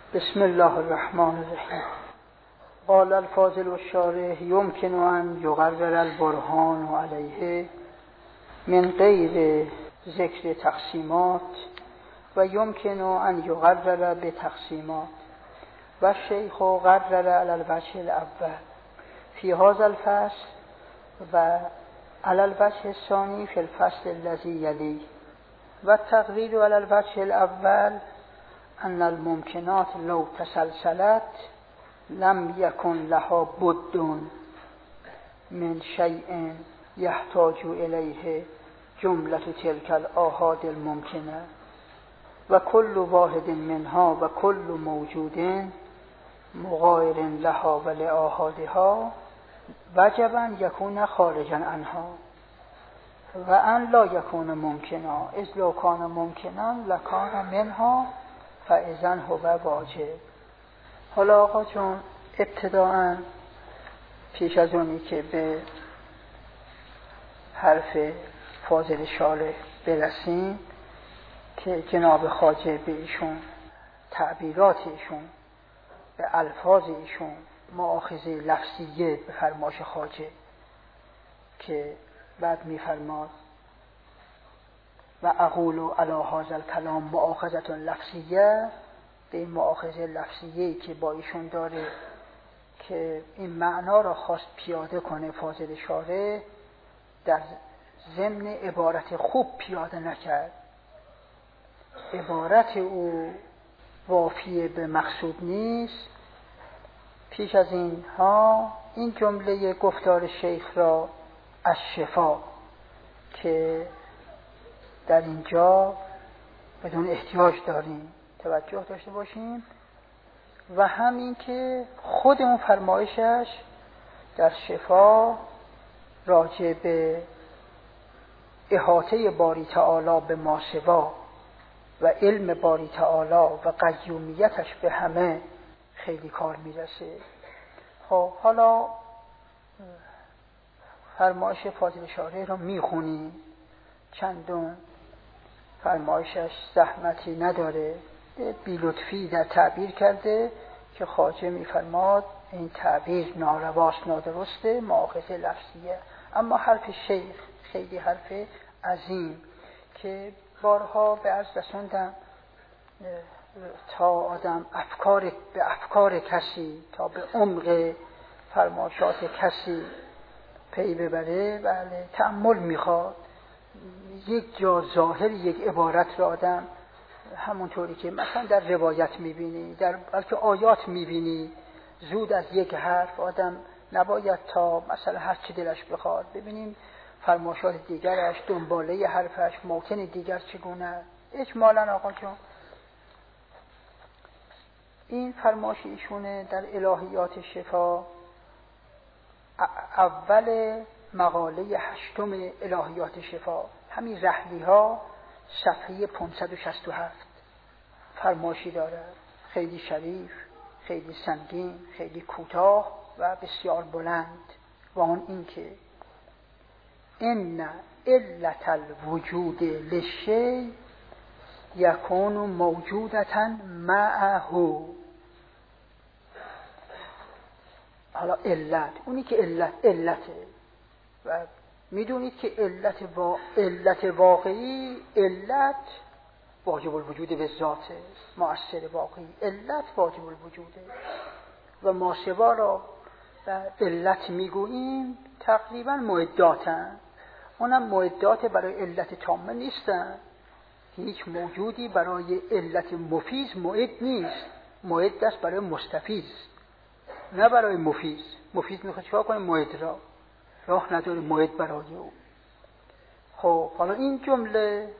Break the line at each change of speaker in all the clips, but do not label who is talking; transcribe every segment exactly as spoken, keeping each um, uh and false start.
بسم الله الرحمن الرحیم. قال الفاضل الشارح يمكن أن يقرر البرهان علیه من غیر ذکر تقسیمات و يمكن أن يقرر بتقسیمات و الشیخ قرر على الوجه الأول في هذا الفصل و على الوجه الثاني في الفصل الذي يليه. و التقریر على الوجه الأول ان الممکنات لو تسلسلت لم يكن لها بد من شيء يحتاج إليه جملة تلك الآحاد الممکنه و كل واحد منها و كل موجود مغایر لها و لآحادها وجب أن يكون خارجا عنها و ان لا يكون ممکنا اذ لو كان ممکنا لكان منها فاذن هو واجب. حالا آقا چون ابتداءً پیش از اونی که به حرف فاضل شارح برسیم که جناب خواجه به ایشون تعبیرات ایشون به الفاظ ایشون مؤاخذه لفظیه به فرمایش خواجه که بعد میفرماد و اقول علی هذا الکلام مؤاخذه لفظیه، به این مؤاخذه لفظیه‌ای که با ایشون داره که این معنا را خواست پیاده کنه فاضل شارح، در ضمن عبارت خوب پیاده نکرد. عبارت او وافی به مقصود نیست. پیش از اینها این جمله گفتار شیخ را از شفا که در اینجا بدون احتیاج داریم توجه داشته باشیم و همین که خود اون فرمایشش در شفا راجع به احاطه باری تعالی به ماسوا و علم باری تعالی و قیومیتش به همه خیلی کار میرسه. خب حالا فرمایش فاضل شارح رو میخونیم، چندون فرمایشش زحمتی نداره، بی لطفی در تعبیر کرده که خواجه میفرماد این تعبیر نارواست، نادرسته، مؤاخذه لفظیه. اما حرف شیخ خیلی حرف عظیم که بارها به عرض رسوندم تا آدم افکار به افکار کسی، تا به عمق فرمایشات کسی پی ببره، بله تأمل میخواد. یک جا ظاهر یک عبارت را آدم همونطوری که مثلا در روایت میبینی، در بلکه آیات میبینی، زود از یک حرف آدم نباید تا مثلا هر چی دلش بخواد ببینیم فرمایشات دیگرش، دنباله حرفش، موطن دیگر چگونه. اجمالاً آقا جان این فرمایش ایشونه در الهیات شفا، اول مقاله هشتم الهیات شفا، همین رحلی ها، صفحه پانصد و شصت و هفت فرمایشی داره، خیلی شریف، خیلی سنگین، خیلی کوتاه و بسیار بلند. و آن این که ان علت الوجود للشیء یکون موجودة معه. حالا علت، اونی که علت علته و میدونید که علت وا... علت واقعی، علت واجب الوجود به ذاته، مؤثر واقعی، علت واجب الوجوده و ما سوا را علت میگوییم تقریبا معداتن، اونم معدات برای علت تامه نیستن. هیچ موجودی برای علت مفیز معد نیست، معد است برای مستفیض نه برای مفیز. مفیز میخواد چیکار کنه؟ معد را راه نداره معد برای او. خب حالا این جمله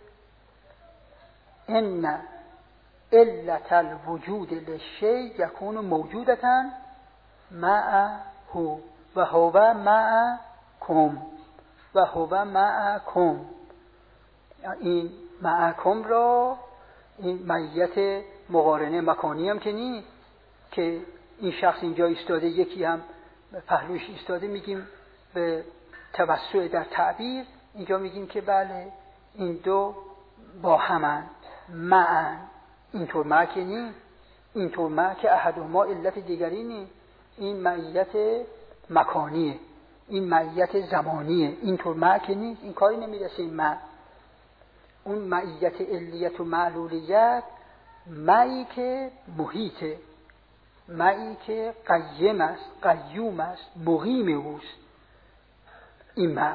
ان علت الوجود للشیء یکون موجودة معه و هو معکم و هو معکم، این معکم را این معیت مقارنه مکانی هم که نی که این شخص اینجا ایستاده یکی هم پهلوش ایستاده، میگیم به توسع در تعبیر اینجا میگیم که بله این دو با همند، معن، اینطور معنی اینطور ما که احد ما علت دیگری نیست. این معیت مکانیه، این معیت زمانیه. اینطور ما که نیست، این کاری نمیرسه. این ما اون معیت علیت و معلولیت، معی که محیطه، معی که قیم است، قیوم است، مقیم اوست. این ما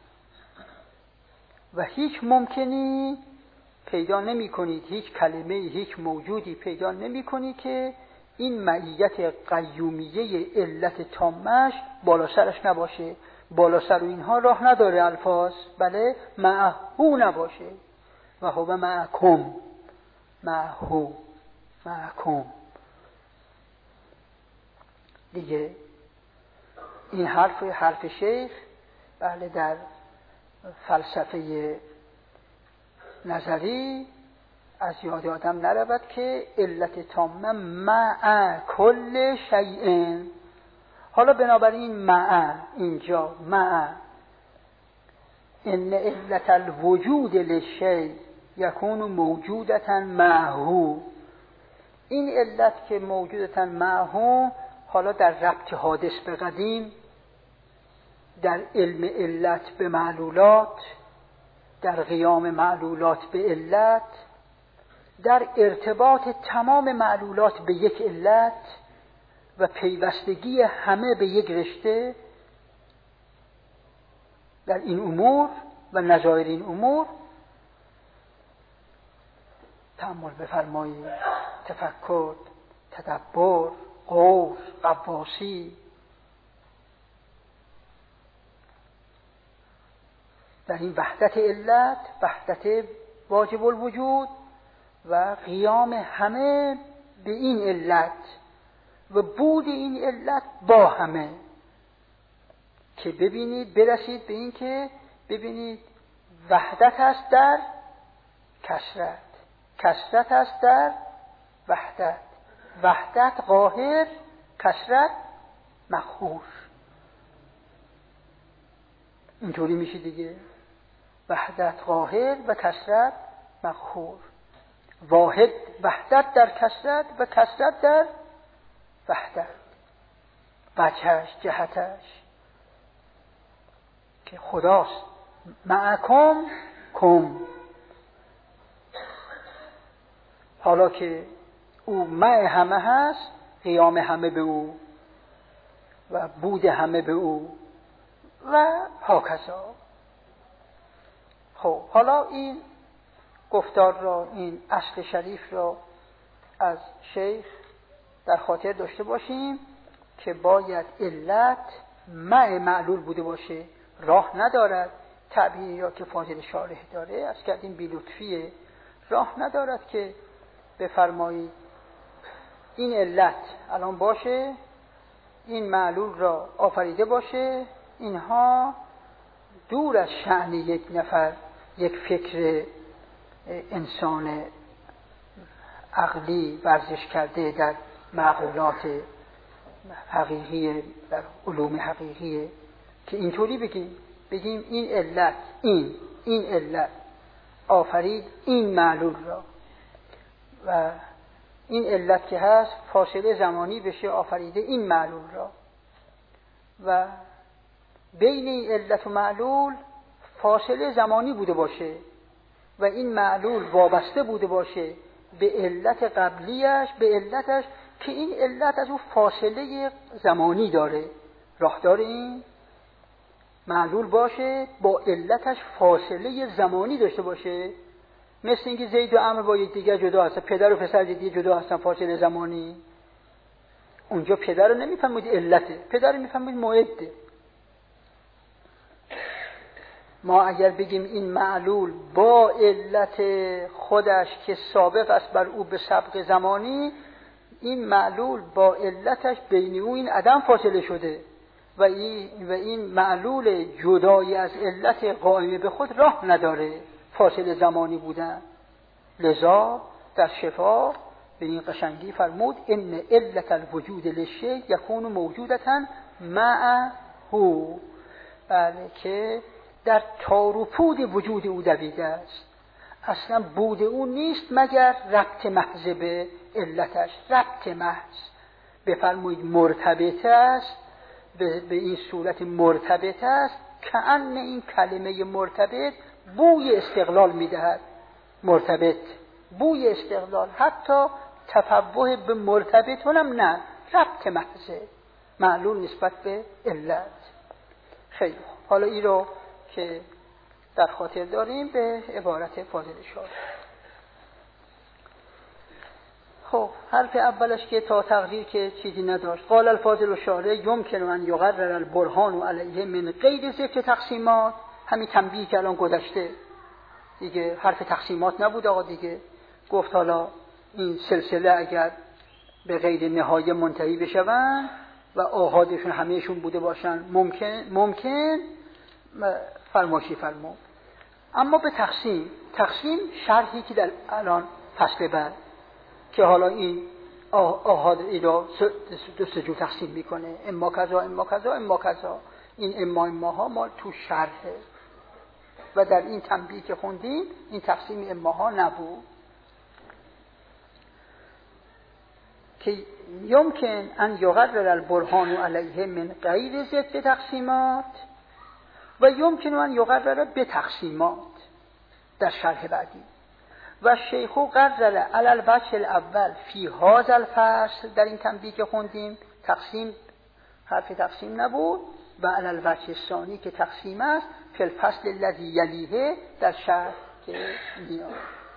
و هیچ ممکنی پیدا نمی کنید، هیچ کلمه، هیچ موجودی پیدا نمی کنید که این معیت قیومیه علت تامش بالا سرش نباشه. بالا سر و اینها راه نداره الفاظ، بله معهو نباشه. و هو معکم، معهو، معکم. دیگه این حرف حرف شیخ بله در فلسفه نظری از یاد آدم نرود که علت تامه مع کل شیء. حالا بنابراین مع اینجا مع ان علت الوجود للشیء یکون موجودتا معه. این علت که موجودتا معه، حالا در ربط حادث به قدیم، در علم علت به معلولات، در قیام معلولات به علت، در ارتباط تمام معلولات به یک علت و پیوستگی همه به یک رشته، در این امور و نظایر این امور تأمل بفرمایید. تفکر، تدبر، غور، غواصی، در این وحدت علت، وحدت واجب الوجود و قیام همه به این علت و بود این علت با همه، که ببینید برسید به این که ببینید وحدت است در کثرت، کثرت است در وحدت، وحدت قاهر، کثرت مقهور. اینطوری میشه دیگه، وحدت قاهر و کثرت مقهور. واحد وحدت در کثرت و کثرت در وحدت. وجهش، جهتش که خداست. معکم کم. حالا که او مع همه هست، قیام همه به او و بود همه به او و هاکذا. خب حالا این گفتار را، این اصل شریف را از شیخ در خاطر داشته باشیم که باید علت مع معلول بوده باشه. راه ندارد تعبیری یا که فاضل شارح داره، از کردیم بی لطفیه، راه ندارد که بفرمایید این علت الان باشه، این معلول را آفریده باشه. اینها دور از شأن یک نفر، یک فکر انسان عقلی ورزش کرده در معقولات حقیقی، در علوم حقیقیه که اینطوری بگیم بگیم این علت، این این علت آفرید این معلول را و این علت که هست فاصله زمانی بشه آفریده این معلول را و بین این علت و معلول فاصله زمانی بوده باشه و این معلول وابسته بوده باشه به علت قبلیش، به علتش که این علت از اون فاصله زمانی داره. راهدار این معلول باشه با علتش فاصله زمانی داشته باشه، مثل اینکه زید و عمرو با یکدیگر جدا هستن، پدر و پسر دیگه جدا هستن فاصله زمانی. اونجا پدر رو نمیفهمید علته، پدر رو میفهمید موعده. ما اگر بگیم این معلول با علت خودش که سابق است بر او به سبق زمانی، این معلول با علتش بین او این عدم فاصله شده و این, و این معلول جدایی از علت قائمه به خود راه نداره فاصله زمانی بودن. لذا در شفا به این قشنگی فرمود ان علت الوجود للشیء یکون موجودتا معه، بله که در تار و پود وجود او دویده است. اصلا بود او نیست مگر ربط محض به علتش. ربط محض بفرمایید مرتبط است، به این صورت مرتبط است که ان این کلمه مرتبط بوی استقلال میدهد. مرتبط بوی استقلال، حتی تفوه به مرتبط هم نه، ربط محضه، معلول نسبت به علت. خیلی خوب، حالا این رو که در خاطر داریم به عبارت فاضل شاه. خب حرف اولش که تا تقدیر که چیزی نداشت. قال الفاضل الشارع یمکن ان یقرر البرهان علیه من غیر ذکر تقسیمات. همین تنبیه که الان گذشته دیگه حرف تقسیمات نبود آقا دیگه. گفت حالا این سلسله اگر به غیر نهایه منتهی بشوند و آحادشون همهشون بوده باشن ممکن ممکن فرماشی فرمون. اما به تقسیم تقسیم شرحی که در الان فصل بعد که حالا این آحاد ای را دو سه جور تقسیم میکنه، اما کذا اما کذا اما کذا. این اما اما ها ما تو شرحه و در این تنبیه که خوندیم این تقسیم اما ها نبود. که یمکن ان یقرر البرهان علیه من غیر ذکر تقسیمات و یمکن ان یقرر به تقسیمات در شرح بعدی. و شیخ قرر علی الوجه الاول فی هذا الفصل، در این تنبیه که خوندیم تقسیم حرف تقسیم نبود، و علی الوجه الثانی که تقسیم است فی الفصل الذی یلیه در شرح که میاد.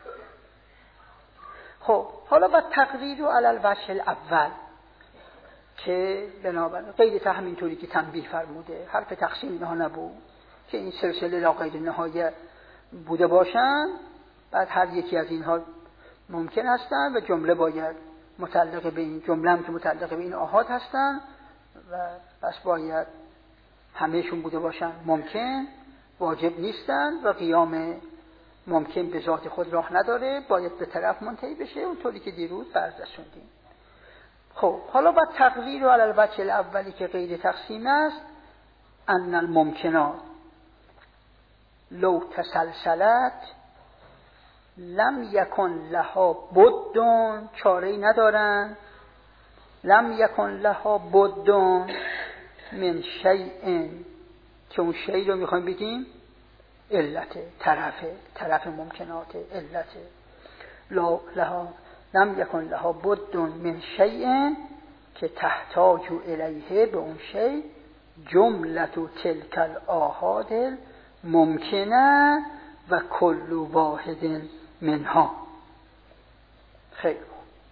خب حالا با تقریر علی الوجه الاول که بنابراین غیر همین طوری که تنبیه فرموده حرف تقسیم اینها نبود که این سلسله لا غیر نهایه بوده باشن، بعد هر یکی از اینها ممکن هستن و جمله باید متعلق به این جمله هم که متعلق به این آحاد هستن و بس باید همهشون بوده باشن ممکن، واجب نیستن و قیام ممکن به ذات خود راه نداره، باید به طرف منتهی بشه اونطوری که دیروز بررسوندیم. خب حالا با تقریر و علی الوجه الاولی که غیر تقسیم است، ان الممکنات لو تسلسلت لم یکن لها بدون، چاره‌ای ندارن، لم یکن لها بدون من شیء، که اون شیء رو میخوایم بگیم علته، طرفه، طرف ممکنات علته. لا لها لم یکن لها بدون من شیء که تحتاج الیه، به اون شیء جملت تلک الاحاد ممکنه و کل واحد منها. خیلی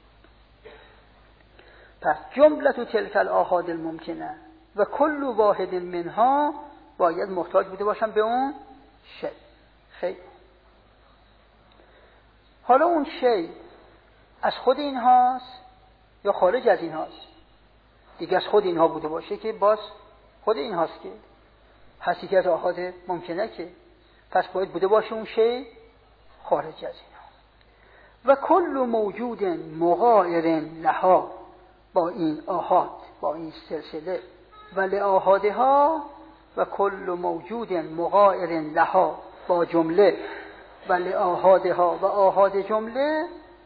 پس جملت تلک الاحاد الممکنه و کل واحد منها باید محتاج بوده باشن به اون شی. خیلی حالا اون شی از خود این هاست یا خارج از این هاست؟ دیگه از خود اینها بوده باشه که باز خود این هاست که هستی که از آحاد ممکنه، که پس باید بوده باشه اون شی خارج از اینها. و کل موجود مغایر لها، با این آحاد، با این سلسله و لآحادها، و کل موجود مغایر لها با جمله و لآحادها و آحاد جمله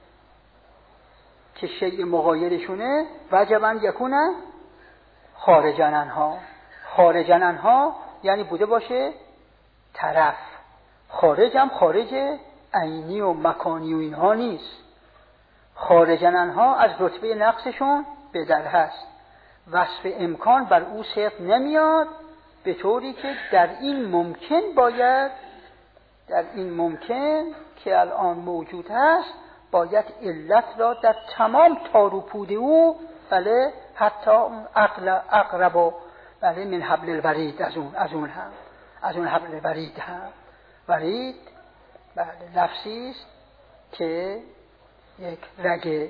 که شیء مغایرشونه وجباً یکونه خارجاً عنها. خارجاً عنها یعنی بوده باشه طرف، خارج هم خارج عینی و مکانی و اینها نیست، خارجاً عنها از رتبه نقصشون به در هست، وصف امکان بر او صدق نمیاد، به طوری که در این ممکن باید، در این ممکن که الان موجود هست باید علت را در تمام تار و پود او، بله حتی اقرب و بله من حبل الورید، از اون از اون هم از اون حبل ورید هم. ورید بله لفظی است که یک رگ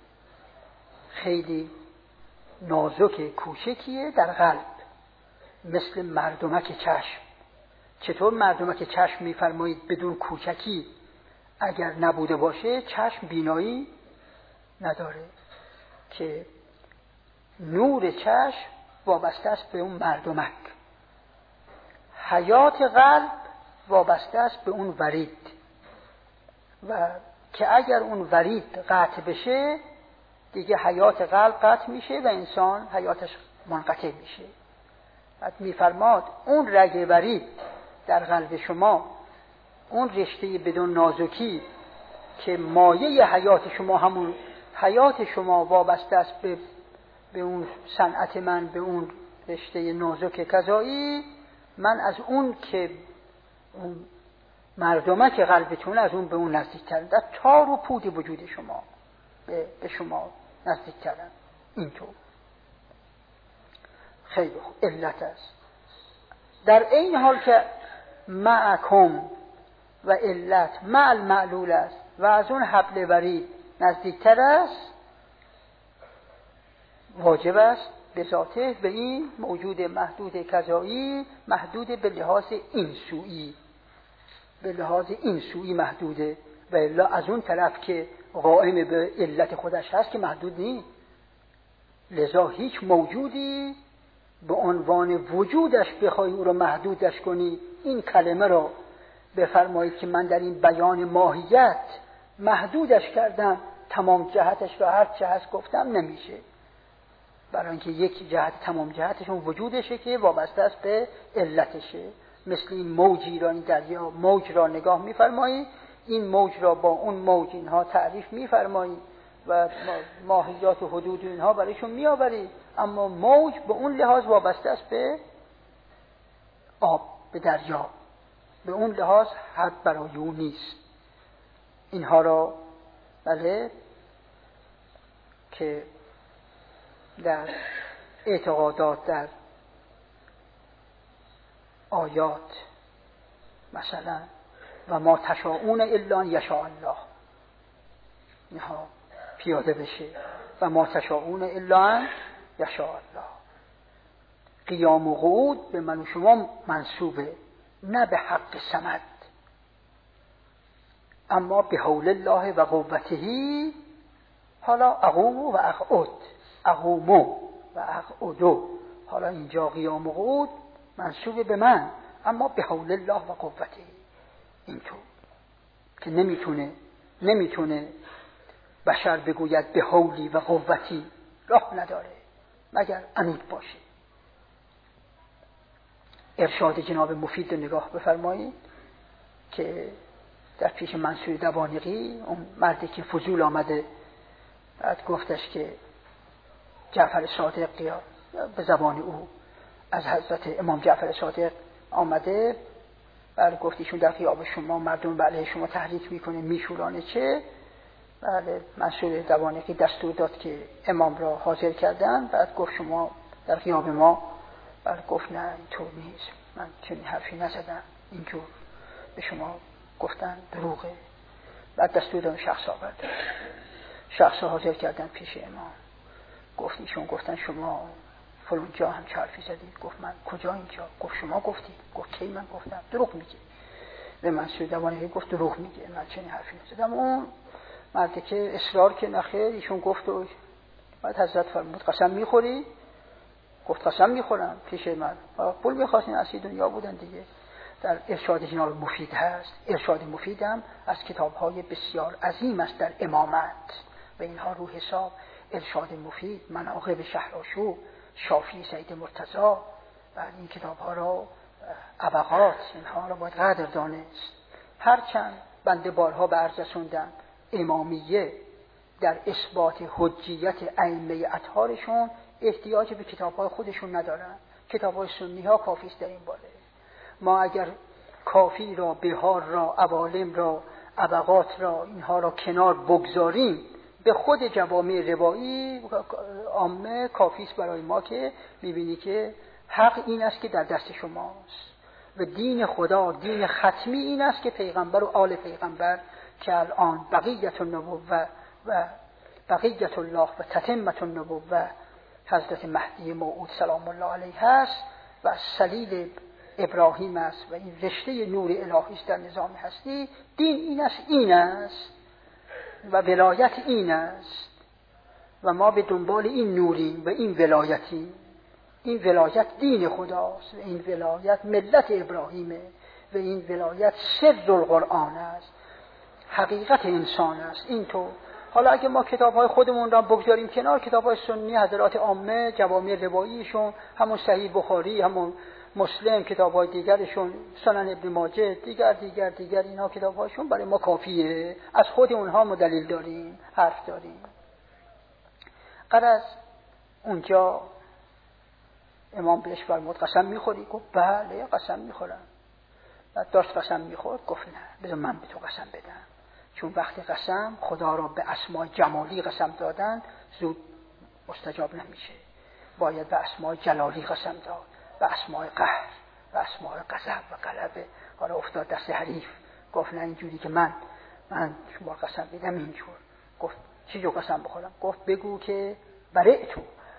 خیلی نازک کوچکیه در قلب، مثل مردمک چشم. چطور مردمک چشم میفرمایید بدون کوچکی اگر نبوده باشه چشم بینایی نداره، که نور چشم وابسته است به اون مردمک، حیات قلب وابسته است به اون ورید. و که اگر اون ورید قطع بشه دیگه حیات قلب قطع میشه و انسان حیاتش منقطع میشه. بعد میفرماد اون رگ ورید در قلب شما، اون رشته بدون نازکی که مایه حیات شما، همون حیات شما وابسته است به به اون صنعت من، به اون رشته نازک کذایی، من از اون که اون مردمک قلبتون از اون به اون نزدیکترم، در تار و پود وجود شما به, به شما نزدیکترم. اینطور خیلی خوب علت است. در این حال که معکم و علت مع المعلول است و از اون حبل ورید نزدیکتر است، واجب است به ذاته به این موجود محدود کذایی، محدود به لحاظ این سویی، به لحاظ این سویی محدوده، و الا از اون طرف که قائم به علت خودش هست که محدود نیست. لذا هیچ موجودی به عنوان وجودش بخوای او رو محدودش کنی، این کلمه رو بفرمایید که من در این بیان ماهیت محدودش کردم، تمام جهتش رو هر چه هست گفتم، نمیشه. برای اینکه یک جهت تمام جهتش اون وجودشه که وابسته است به علتشه. مثل این موجی را، این دریا موج را نگاه میفرمایید، این موج را با اون موج اینها تعریف میفرمایید و ماهیات و حدود اینها برایشون میآورید، اما موج به اون لحاظ وابسته است به آب، به دریا، به اون لحاظ حد برای اون نیست. اینها را بله که در اعتقادات در آیات مثلا و ما تشاءون الا ان یشاء الله اینها پیاده بشه، و ما تشاءون الا ان یشاء الله. قیام و قعود به من و شما منسوبه، نه به حق صمد، اما به حول الله و قوته. حالا اقوم و اقعد، اقوم و اقعد، حالا اینجا قیام و قعود منسوب به من، اما به حول الله و قوته. اینطور که نمیتونه نمیتونه بشر بگوید به حولی و قوتی، راه نداره مگر عنود باشه. ارشاد جناب مفید رو نگاه بفرمایید که در پیش منصور دوانقی، اون مردی که فضول آمده، بعد گفتش که جعفر صادق یا به زبان او از حضرت امام جعفر صادق آمده، بله گفت ایشون در غیاب شما مردم به علیه شما تحریک میکنه، میشورانه چه؟ بله منصور دوانقی دستور داد که امام را حاضر کردن، بعد گفت شما در غیاب ما، بله گفت نه اینطور نیست، من چنین حرفی نزدم، اینجور به شما گفتن دروغه. بعد دستور دادن شخص آورد، شخص حاضر کردن پیش امام، گفت ایشون گفتن شما فلان جا هم چه حرفی زدید؟ گفت من کجا اینجا؟ گفت شما گفتید. گفت کی من گفتم؟ دروغ میگه. به منصور دوانقی گفت دروغ میگه، من چنین حرفی نزدم. اون مردی که اصرار که نخیر، ایشون گفت و بعد حضرت فرمود قسم میخوری؟ گفت قسم میخورم پیش من. پول میخواستین اصلی دنیا بودن دیگه. در ارشاد جناب مفید هست. ارشاد مفیدم از کتاب‌های بسیار عظیم است در امامت و اینها رو حساب ارشاد مفید، مناقب شهرآشوب، شافی سید مرتضی و این کتاب‌ها را ابقات، اینها را باید قدر دانست. هرچند بنده بارها به عرض رسوندم امامیه در اثبات حجیت ائمه اطهارشون احتیاج به کتاب‌های خودشون ندارن، کتاب‌های سنی‌ها کافی است در این باره. ما اگر کافی را، بهار را، عوالم را، ابقات را، اینها را کنار بگذاریم، به خود جوامع روایی عامه کافی است برای ما که می‌بینی که حق این است که در دست شماست و دین خدا، دین ختمی این است که پیغمبر و آل پیغمبر که الان بقیت النبوة و بقیت الله و تتمة النبوة حضرت مهدی موعود سلام الله علیه هست و سلیل ابراهیم است و این رشته نور الهی است در نظام هستی. دین این است، این است و ولایت این است و ما به دنبال این نوریم و این ولایتی. این ولایت دین خداست و این ولایت ملت ابراهیمه و این ولایت سر القرآن است. حقیقت انسان است. اینطور حالا اگه ما کتاب‌های خودمون را بگذاریم کنار، کتاب‌های سنی حضرات عامه، جوامع رواییشون، همون صحیح بخاری، همون مسلم، کتاب‌های دیگرشون، سنن ابن ماجه، دیگر دیگر دیگر اینا کتاب‌هاشون برای ما کافیه. از خود اونها ما دلیل داریم، حرف داریم. غرض اونجا امام بهش فرمود قسم می‌خوری؟ گفت بله قسم می‌خورم. بعد داشت قسم می‌خورد، گفت نه بذار من به تو قسم بدم، چون وقتی قسم خدا را به اسماء جمالی قسم دادن زود مستجاب نمیشه، باید به اسماء جلالی قسم داد، به اسماء قهر، به اسماء غضب و غلبه. حالا افتاد دست حریف، گفت نه اینجوری که من من شما قسم بدم اینجور. گفت چی جو قسم بخورم؟ گفت بگو که برئتو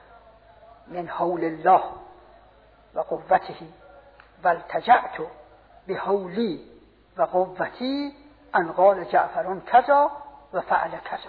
من حول الله و قوته و التجأت به حولی و قوتی ان قال جعفرون کذا و فعل کذا.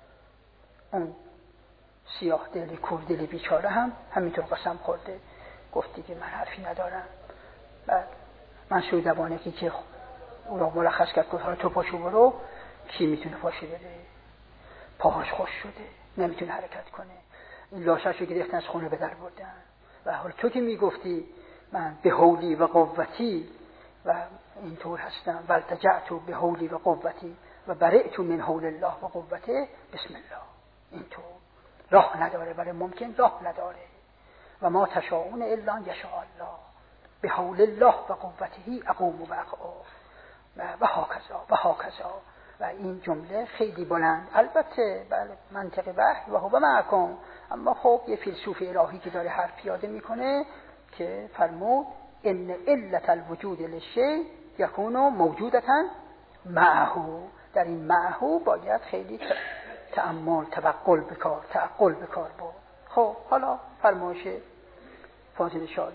اون سیاه دلی کوردلی بیچاره هم همینطور قسم خورده، گفتی که من حرفی ندارم. بعد من سویدوانه که که او را ملخص کرد، گفت حالا تو پاشو برو. کی میتونه پاشو بره؟ پاهاش خوش شده، نمیتونه حرکت کنه. این لاشاشو گرفتن از خونه به در بردن. و حالا تو که میگفتی من به حولی و قوتی و اینطور هستم، والتجأت به حولی و قوتی و برئت من حول الله و قوته، بسم الله. اینطور راه نداره، برای ممکن راه نداره. و ما تشاءون الا ان یشاء الله به حول الله و قوته اقوم و اقعد و هاکذا و هاکذا. و این جمله خیلی بلند، البته بله منطق وحی و هو معکم، اما خب یه فیلسوف الهی که داره حرف پیاده میکنه که فرمود ان علت الوجود للشیء یکون موجودتا معه. در این معه باید خیلی تأمل، توقل بکار تعقل بکار بود. خب حالا فرمایش فاضل شارع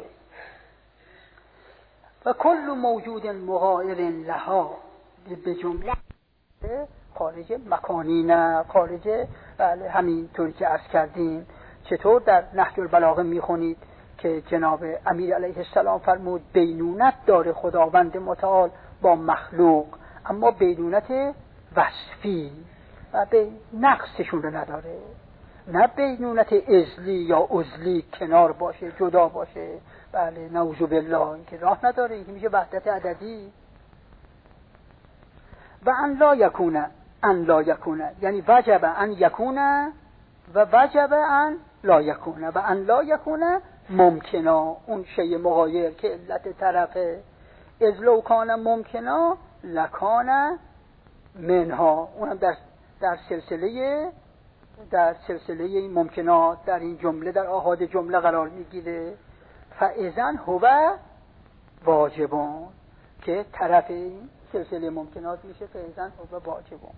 و کل موجود مغایر لها، به جمله خارج مکانی نه، خارج بله همینطوری که عرض کردیم. چطور در نهج البلاغه میخونید که جناب امیر علیه السلام فرمود بینونت داره خداوند متعال با مخلوق، اما بینونت وصفی و به نقصشون رو نداره، نه بینونت ازلی یا عزلی کنار باشه جدا باشه. بله نعوذ بالله، این که راه نداره، این که میشه وحدت عددی. و ان لا یکونه، ان لا یکونه یعنی وجب ان یکونه و وجب ان لا یکونه و ان لا یکونه ممکنا، اون شیء مغایر که علت طرفه. از لو کان ممکنا لکان منها، اونم در در سلسله در سلسله این ممکنات در این جمله در آحاد جمله قرار میگیره. فاذن هو واجبون که طرف این سلسله ممکنات میشه، فاذن هو واجبون.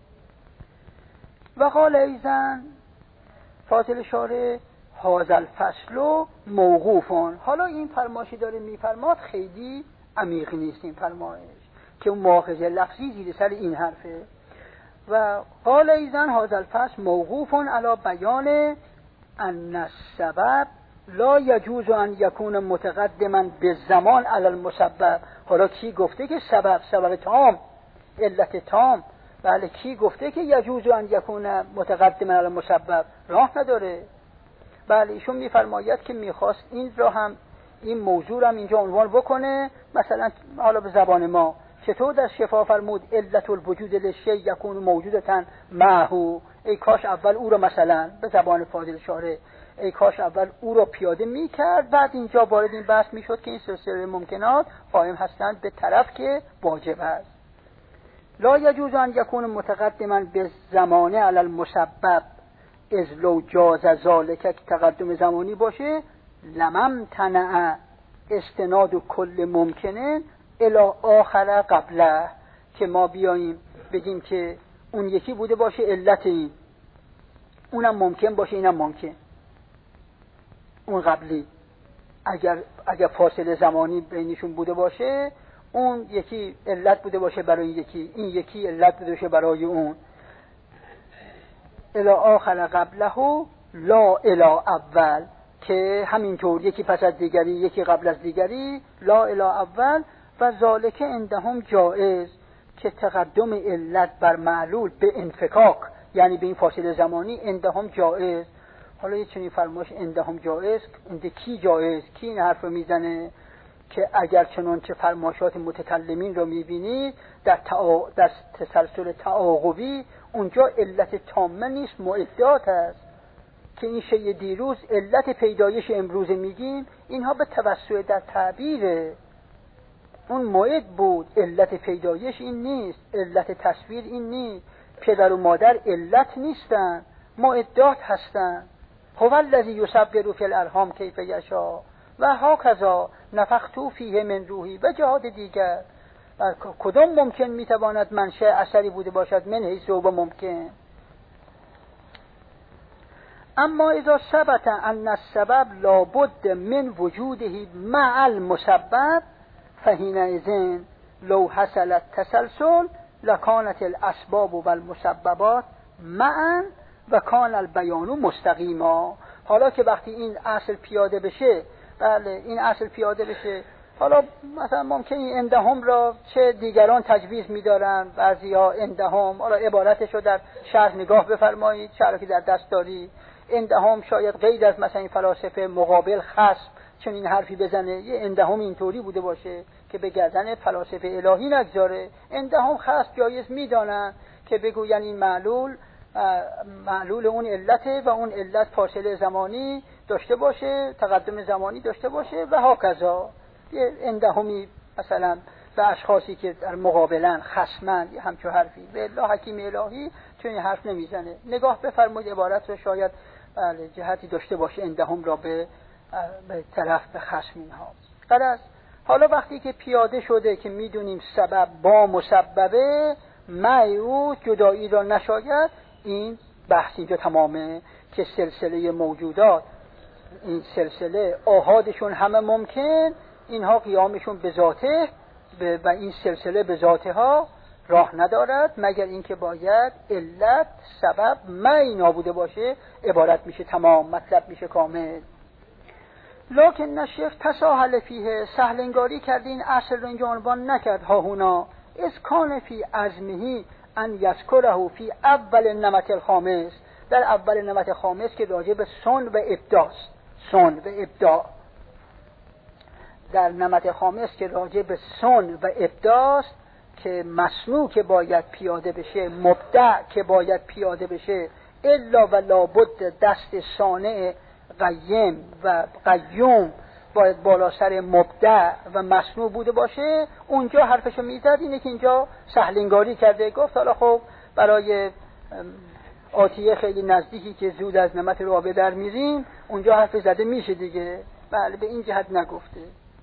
و قال ایزن فاضل شارع هذا الفصل موقوفون. حالا این فرمایشی داره میفرماد خیلی عمیق نیست این فرمایش که اون مؤاخذه لفظی زیر سر این حرفه. و قال ایزن هذا الفصل موقوفون علی بیان ان السبب لا یجوز ان یکون متقدما بالزمان علی المسبب. حالا کی گفته که سبب سبب تام علت تام؟ بله کی گفته که یجوز ان یکون متقدما علی المسبب؟ راه نداره. بله ایشون میفرماید که میخواست این را هم این موضوع هم اینجا عنوان بکنه، مثلا حالا به زبان ما چطور در شفا فرمود علت الوجود للشیء یکون موجودتا معه. ای کاش اول او را مثلا به زبان فاضل شارع ای کاش اول او را پیاده میکرد، بعد اینجا وارد این بحث میشد که این سلسله ممکنات قائم هستند به طرف که واجب است. لا یجوز ان یکون متقدما بالزمان علی المسبب از لو جاز ذلک، که تقدم زمانی باشه لمم تنع استناد کل ممکنه الی آخر قبله، که ما بیاییم بگیم که اون یکی بوده باشه علت این، اونم ممکن باشه اینم ممکن، اون قبلی اگر اگر فاصله زمانی بینشون بوده باشه اون یکی علت بوده باشه برای این یکی، این یکی علت بوده باشه برای اون. الی آخر قبله لا الی اول، که همینطور یکی پس از دیگری یکی قبل از دیگری، لا الی اول. و ذالک عندهم جائز، که تقدم علت بر معلول به انفکاک، یعنی به این فاصله زمانی، اندهم جائز. حالا یه چنین فرمایش اندهم جائز، اند کی جائز؟ کی این حرف رو میزنه؟ که اگر چنانچه فرمایشات متکلمین رو میبینید در, تعا... در تسلسل تعاقبی اونجا علت تامه نیست، معدات است. که این شیء دیروز علت پیدایش امروز میگیم، اینها به توسع در تعبیره. اون معد بود، علت پیدایش این نیست، علت تصویر این نیست. پدر و مادر علت نیستن، معدات هستن. هو الذی یصور فی الارحام کیف یشاء و هکذا نفخت فیه من روحی. و جهات دیگر کدام ممکن میتواند منشأ اثری بوده باشد من حیث و ممکن. اما اذا ثبت ان السبب لابد من وجوده مع المسبب فحینئذ لو حصل التسلسل لکانت الاسباب و المسببات معا و کان البیان مستقیما. حالا که وقتی این اصل پیاده بشه، بله این اصل پیاده بشه، حالا مثلا ممکنه این اندهم را چه دیگران تجویز می‌دارن، بعضیا اندهم، حالا عبارتش رو در شرح نگاه بفرمایید، شرحی که در دست داری. اندهم شاید غیر از مثلا این فلاسفه مقابل خصم چون این حرفی بزنه، یه اندهم اینطوری بوده باشه که به گردن فلاسفه الهی نگذاره. اندهم خصم جایز میدانن که بگوین این معلول معلول اون علته و اون علت فاصله زمانی داشته باشه، تقدم زمانی داشته باشه و هاکذا. یه اندهمی مثلا به اشخاصی که در مقابلن خصمن یه همچو حرفی به الله حکیم الهی چون این حرف نمیزنه. نگاه بفرمایید عبارت رو، شاید بله جهتی داشته باشه اندهم را به به طرف به خصم اینها. غرض حالا وقتی که پیاده شده که میدونیم سبب با مسببه، معیو جدایی را نشاید، این بحث اینجا تمامه که سلسله موجودات، این سلسله آحادشون همه ممکن، اینها قیامشون به ذاته و این سلسله به ذاته ها راه ندارد مگر اینکه باید علت سبب معی نابوده باشه. عبارت میشه تمام، مطلب میشه کامل. لکن نشیخ تساهل فیه، سهل انگاری کرده این اصل رو اینجا عنوان نکرد. ها هونا از کان فی عزمهی ان یذکره فی اول نمط الخامس، در اول نمط خامس که راجع به سن و ابداست. سن و ابدا در نمط خامس که راجع به سن و ابداست که مصنوع که باید پیاده بشه، مبدع که باید پیاده بشه، الا و لابد دست صانع قیم و قیوم باید بالا سر مبدع و مصنوع بوده باشه. اونجا حرفشو میزد، اینه که اینجا سهلنگاری کرده، گفت حالا خب برای آتیه خیلی نزدیکی که زود از نمط رابع در میریم اونجا حرف زده میشه دیگه. بله به این جهت نگفته.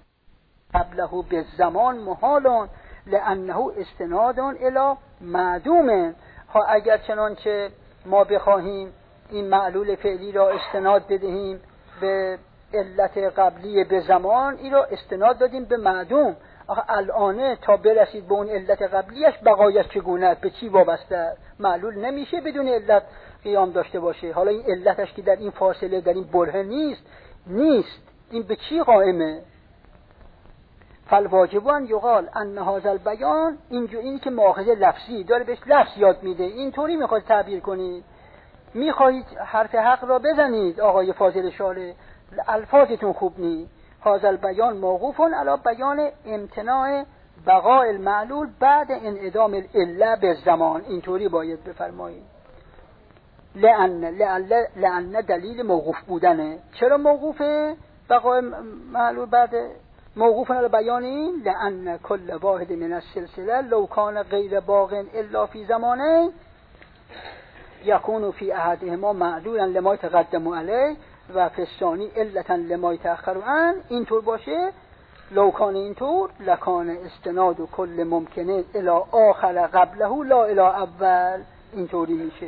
قبله به زمان محالان لانه استنادان الی معدوم. ها اگر چنانچه ما بخواهیم این معلول فعلی را استناد بدهیم به علت قبلی به زمان، این را استناد دادیم به معدوم. آخه الانه تا برسید به اون علت قبلیش بقایش چگونه است، به چی وابسته است؟ معلول نمیشه بدون علت قیام داشته باشه. حالا این علتش که در این فاصله در این بره نیست نیست این به چی قائمه؟ فالواجب ان یقال ان هذا البیان، اینجا این که مؤاخذه لفظی داره بهش لفظ یاد میده، اینطوری میخواد تعبیر کنید. میخواهید حرف حق را بزنید آقای فاضل شارع، الفاظتون خوب نیست. هذا البیان موقوف علی بیان امتناع بقاء المعلول بعد انعدام العله بالزمان، اینطوری باید بفرمایید. لأن لأن لأن دلیل موقوف بودنه. چرا موقوفه بقاء معلول بعد موقوف علی بیان این؟ لأن کل واحد من السلسله لو کان غیر باق الا فی زمانه یکون فی احدهما معلولا لما تقدم علیه و فی الثانی علتا لما تأخر عنه. اینطور باشه لو کان اینطور لکان استناد و کل ممکنه الی آخر قبله لا الی اول، اینطوری میشه.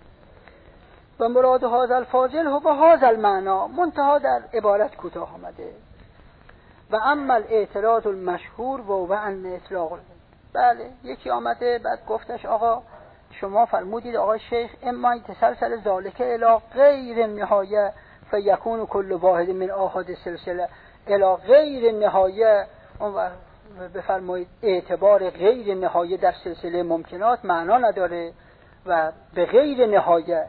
و مراد هذا الفاضل هو هذا المعنا، منتها در عبارت کوتاه آمده. و اما الاعتراض المشهور و و ان اطلاق، بله یکی آمده بعد گفتش آقا شما فرمودید آقای شیخ اما تسلسل ذالک الی غیر نهایه فیکون کل واحد من آحاد سلسله الی غیر نهایه. بفرمایید اعتبار غیر نهایه در سلسله ممکنات معنا نداره و به غیر نهایه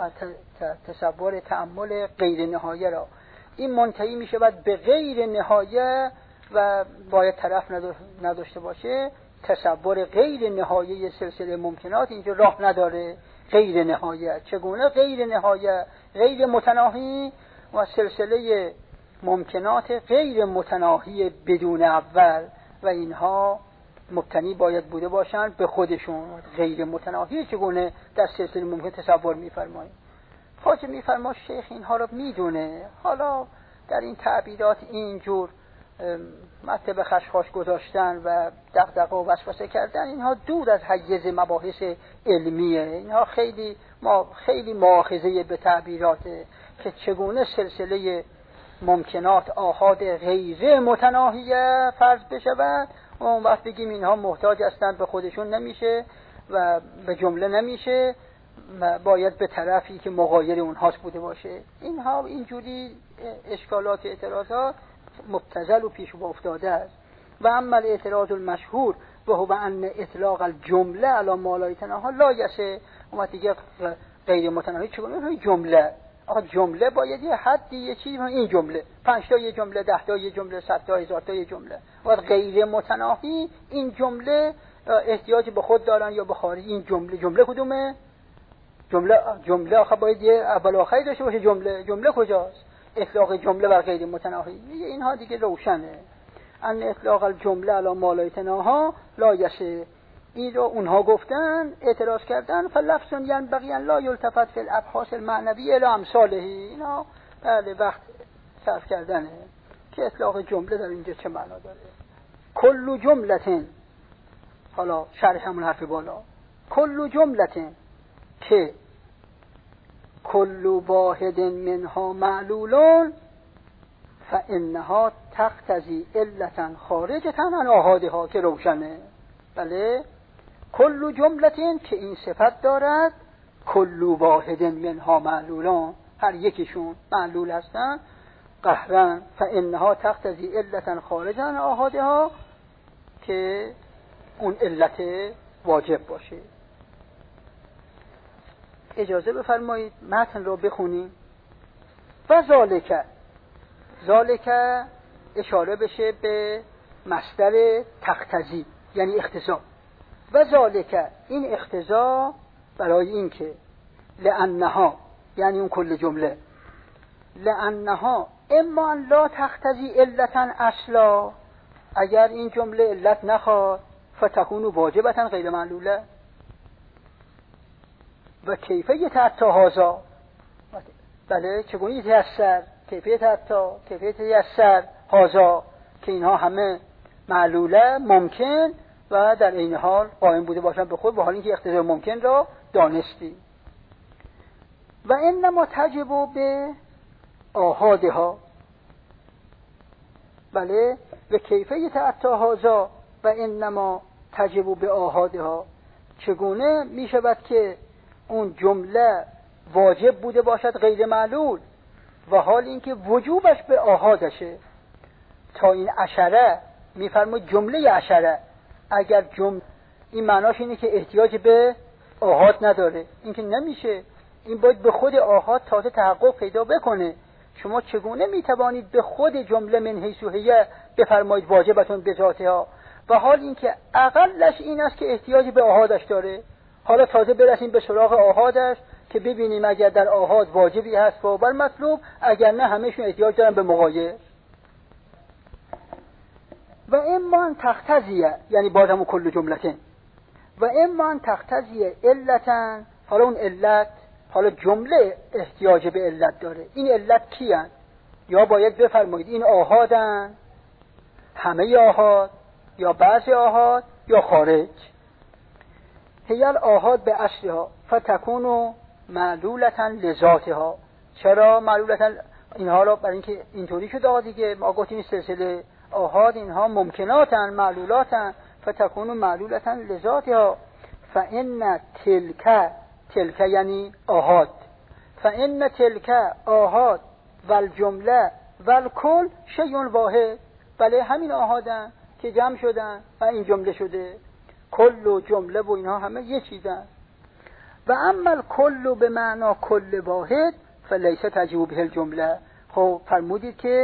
تصور تأمل غیر نهایه را این منتهی می شود به غیر نهایه و باید طرف نداشته باشه. تصور غیر نهایه سلسله ممکنات اینجا راه نداره. غیر نهایه چگونه؟ غیر نهایه غیر متناهی و سلسله ممکنات غیر متناهی بدون اول و اینها مبتنی باید بوده باشند به خودشون. غیر متناهی چگونه در سلسله ممکن تصور می‌فرمایید؟ خواجه می‌فرما شیخ اینها رو میدونه. حالا در این تعبیرات اینجور مطلب خشخاش گذاشتن و دغدغه و وسوسه کردن اینها دور از حیز مباحث علمیه. اینها خیلی ما خیلی مؤاخذه به تعبیراته که چگونه سلسله ممکنات آحاد غیر متناهیه فرض بشود و اون وقت بگیم اینها محتاج هستند به خودشون نمیشه و به جمله نمیشه، باید به طرفی که مغایر اونهاست بوده باشه. اینها اینجوری اشکالات و اعتراضات مبتذل و پیش و افتاده است. و اما الاعتراض المشهور و هو ان اطلاق الجمله علی ما لا یتناهی لا یسه. اما دیگه غیر متناهی چگونه جمله؟ آقا جمله باید یه حدی یه چیزی، این جمله پنج تا یه جمله، ده تا یه جمله، صد تا هزار تا یه جمله. و غیر متناهی این جمله احتیاج به خود دارن یا به خارج. این جمله جمله کدومه؟ جمله جمله آخه باید یه اول آخری داشته باشه. جمله جمله کجاست؟ اطلاق جمله بر غیر متناهی اینها دیگه روشنه. ان اطلاق الجمله علی ما لا یتناهی لا یسه. این رو اونها گفتن، اعتراض کردن فلفظ ینبغی ان لا یلتفت فی الابحاث المعنویه الی امثاله. اینا بله وقت صرف کردنه که اطلاق جمله در اینجا چه معنا داره. کل جملتن، حالا شرح همون حرف بالا، کل جملتن که کل واحد منها معلولون فانها تقتضی علتا خارجه عن آحادها که روشنه. بله کل جملتین که این صفت دارد، کل واحد منها معلولون، هر یکیشون معلول هستن قهرن، فانها تقتضی علتا خارجه عن آحادها که اون علت واجب باشه. اجازه بفرمایید متن رو بخونیم. و ذالک، ذالک اشاره بشه به مصدر تقتضی یعنی اقتضا. و ذالک این اقتضا برای این که لانها یعنی اون کل جمله، لانها اما ان لا تقتضی علتا اصلا، اگر این جمله علت نخواد فتكون واجبتا غیر معلوله. و کیفیت حتی هازا، بله چگونه یتیسر، کیفیت حتی کیفیت یتیسر هازا که اینها همه معلوله ممکن و در این حال قائم بوده باشن به خود، و حال اینکه اقتضای ممکن را دانستی. و انما تجب به آحادها، بله و کیفیت حتی هازا و انما تجب به آحادها، چگونه می شود که اون جمله واجب بوده باشد غیر معلول و حال اینکه وجوبش به آحادشه. تا این عشره میفرماید جمله عشره، اگر جمله این معناش اینه که احتیاج به آحاد نداره، این که نمیشه، این باید به خود آحاد تازه تحقق پیدا بکنه. شما چگونه میتوانید به خود جمله من حیث هی بفرمایید واجبتون به ذاتها و حال اینکه اقلش این است که احتیاج به آحادش داره. حالا تازه برسیم به سراغ آحادش که ببینیم اگر در آحاد واجبی هست و بر مطلوب، اگر نه همهشون احتیاج دارن به مغایر. و اما ان تقتضیه یعنی بازم کل جملتن، و اما ان تقتضیه علتن، حالا اون علت، حالا جمله احتیاج به علت داره. این علت کیان؟ یا باید بفرمایید این آحادن، همه آحاد یا بعضی آحاد یا خارج. هیال آحاد به اصلها فتکونو معلولتا لذاتها. چرا معلولتا؟ اینها را برای اینکه اینطوری شده دیگه، ما گفتیم سلسله آحاد اینها ممکناتن معلولاتن، فتکونو معلولتا لذاتها. فان تلک، تلک یعنی آحاد، فان تلک آحاد والجمله والکل شیء واحد. بله همین آحادن که جمع شدن و این جمله شده. کل و جمله و اینها همه یه چیزن. و اما کل به معنا کل واحد فلیس تجیب به الجمله. خب فرمودید که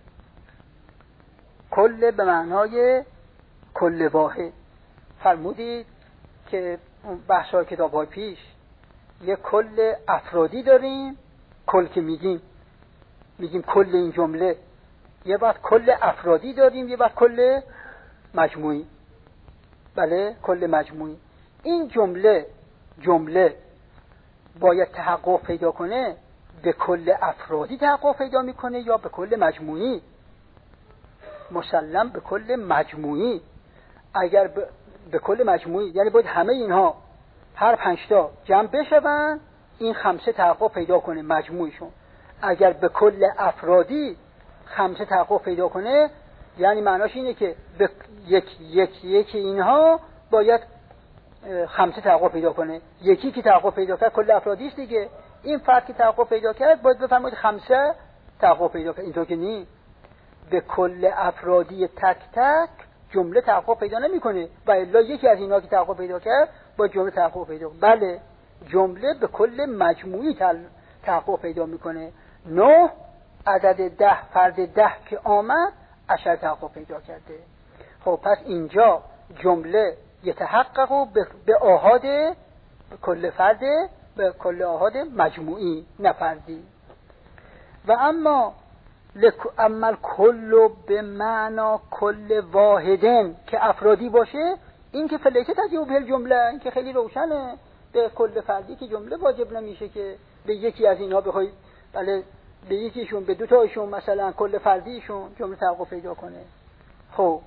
کل به معنای کل واحد، فرمودید که بحث‌های کتاب‌های پیش یه کل افرادی داریم، کل که میگیم میگیم کل این جمله، یه وقت کل افرادی داریم، یه وقت کل مجموعی. بله، کل مجموعی. این جمله جمله باید تحقق پیدا کنه به کل افرادی تحقق پیدا میکنه یا به کل مجموعی؟ مسلم به کل مجموعی. اگر به, به کل مجموعی یعنی باید همه اینها هر پنجتا جمع بشون، این خمسه تحقق پیدا کنه مجموعشون. اگر به کل افرادی خمسه تحقق پیدا کنه، یعنی معناش اینه که به یک یک یک اینها باید خمسه تحقق پیدا کنه. یکی که تحقق پیدا کرد کل افرادی است دیگه. این فرد که تحقق پیدا کرد باید بفرمایید خمسه تحقق پیدا کرد. اینطور که نی، به کل افرادی تک تک جمله تحقق پیدا نمیکنه و الا یکی از اینا که تحقق پیدا کرد با جمله تحقق پیدا کنه. بله، جمله به کل مجموعی تحقق پیدا میکنه. نه عدد ده فرد ده که آمد عشر تحقق پیدا کرده. خب پس اینجا جمله یتحقق به آحاد کل فرد، به کل آحاد مجموعی نه فردی. و اما اما کل به معنا کل واحدن که افرادی باشه، این که فلیسه تجیب به الجمله، این که خیلی روشنه. به کل فردی که جمله واجب نمیشه که به یکی از اینها بخوای بله به یکیشون به دو تاشون مثلا کل فردیشون جمله تحقق پیدا کنه. خب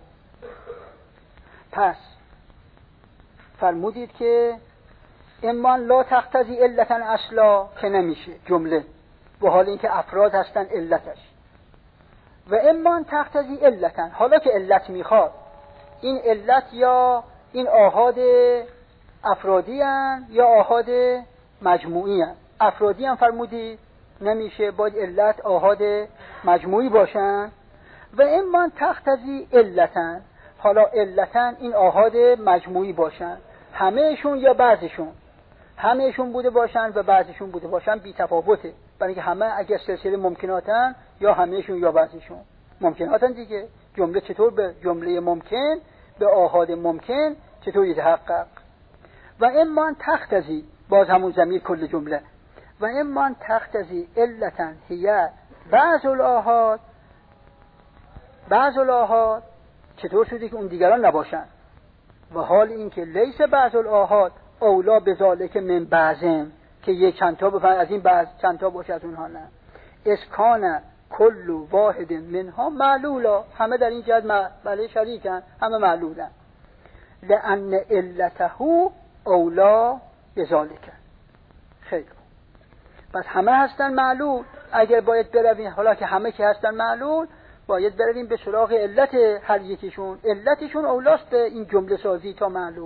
پس فرمودید که اما لا تقتضی علتا اصلا که نمیشه جمله به حال اینکه افراد هستن علتش، و اما تقتضی علتا، حالا که علت میخواد، این علت یا این آحاد افرادی هن یا آحاد مجموعی هن. افرادی هم فرمودی نمیشه، باید علت آحاد مجموعی باشن. و اما تقتضی علتا، حالا علتا این آحاد مجموعی باشن، همهشون یا بعضشون. همهشون بوده باشن و بعضشون بوده باشن بی تفاوته، برای اینکه همه اگر سلسله ممکناتن یا همهشون یا بعضشون ممکناتن دیگه. جمله چطور به جمله ممکن به آحاد ممکن چطور یتحقق؟ و اما تقتضی، باز همون ضمیر کل جمله، و اما تقتضی علتا هي بعض الآحاد، بعض الآحاد چطور شده که اون دیگران نباشن؟ و حال این که لیس بعض الآحاد اولا بذالک من بعضم، که یک چند تا بفرمایید از این بعض چند تا باشه از اونها نه. اسکان کل واحد منها معلولا، همه در این جهت بله شریکن، همه معلولن. لأن علته اولا بذالک. خیلی پس همه هستن معلول. اگر باید برویم، حالا که همه که هستن معلول، باید برویم به سراغ علت هر یکیشون. علتشون اولاست به این جمله سازی تا معلول.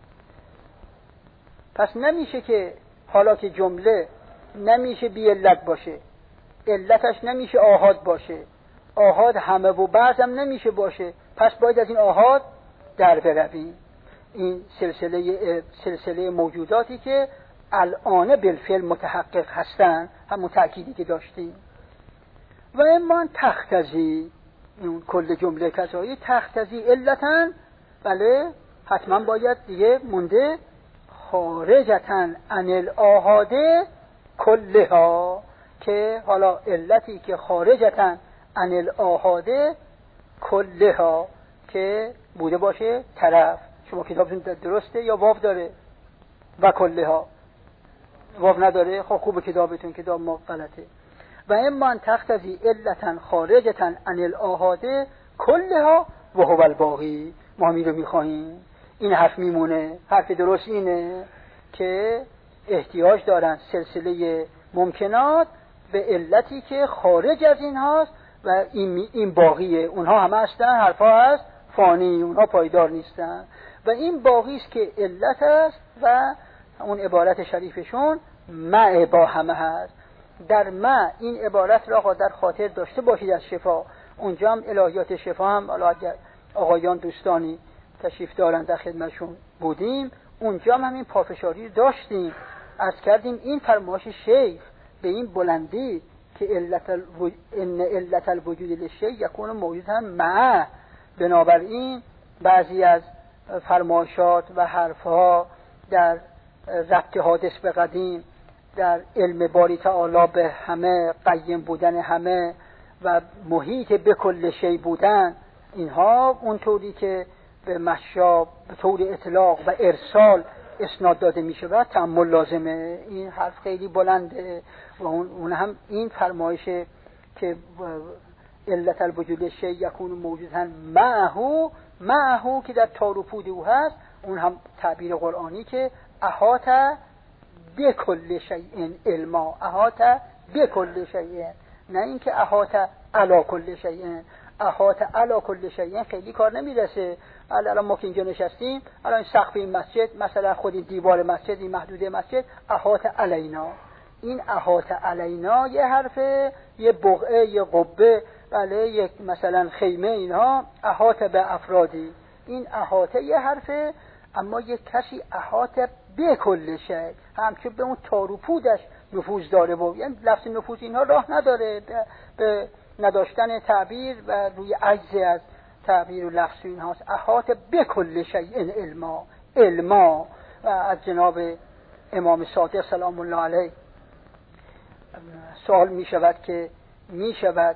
پس نمیشه که حالا که جمله نمیشه بی علت باشه، علتش نمیشه آحاد باشه، آحاد همه و بعضم نمیشه باشه، پس باید از این آحاد در برویم. این سلسله سلسله موجوداتی که الان بالفعل متحقق هستن، همون تأکیدی که داشتیم. و اما تقتضی، این کل جمله کسایی تقتضی علتن، بله حتما باید دیگه مونده خارجتن عن الآحاده کلها، که حالا علتی که خارجتن عن الآحاده کلها که بوده باشه طرف. شما کتابتون درسته یا واو داره؟ و کلها واو نداره؟ خب خوبه کتابتون، کتاب ما غلطه. و اما تقتضی علتا خارجتن عن الآحاده کلها و هو الباقی. ما همین رو میخواهیم. این حرف میمونه، حرف درست اینه که احتیاج دارن سلسله ممکنات به علتی که خارج از این هاست و این, این باقیه. اونها همه هستن، حرفا هست فانی، اونها پایدار نیستن و این باقی است که علت است و اون عبارت شریفشون مع با همه هست. در مع این عبارت را در خاطر داشته باشید از شفا. اونجا هم الهیات شفا هم اگر آقایان دوستانی تشریف دارن در خدمتشون بودیم، اونجا هم همین پافشاری داشتیم. عرض کردیم این فرمایش شیخ به این بلندی که علت الو... ان علت الوجود للشیء یکون موجودا معه. بنابراین بعضی از فرمایشات و حرفها در ربط حادث به قدیم، در علم باری تعالی به همه، قیم بودن همه و محیط به کل شیء بودن، اینها اونطوری که به مشاب به طور اطلاق و ارسال اسناد داده می شود تأمل لازمه. این حرف خیلی بلنده و اون هم این فرمایش که علت الوجود شیء یکون موجودا معه، معه که در تار و پود او هست، اون هم تعبیر قرآنی که احاط بکل شیء علما، احاط بکل شیء، نه اینکه احاط علی کل شیء. احاط علی کل شیء خیلی کار نمیرسه. الان ما که اینجا نشستیم، الان سقف این مسجد، مثلا خود این دیوار مسجد، این محدوده مسجد احاط علینا، این احاط علینا یه حرفه، یه بقعه، یه قبه، بله، یک مثلا خیمه، اینها احاط به افرادی، این احاطه یه حرفه. اما یک کسی احاط به کل شیء، همچون به اون تار و پودش نفوذ داره و یعنی لفظ نفوذ اینها راه نداره به نداشتن تعبیر و روی عجز از تعبیر و لفظ اینهاست. احاط به کل شیء علما، علما. و از جناب امام صادق سلام الله علیه سوال می شود که می شود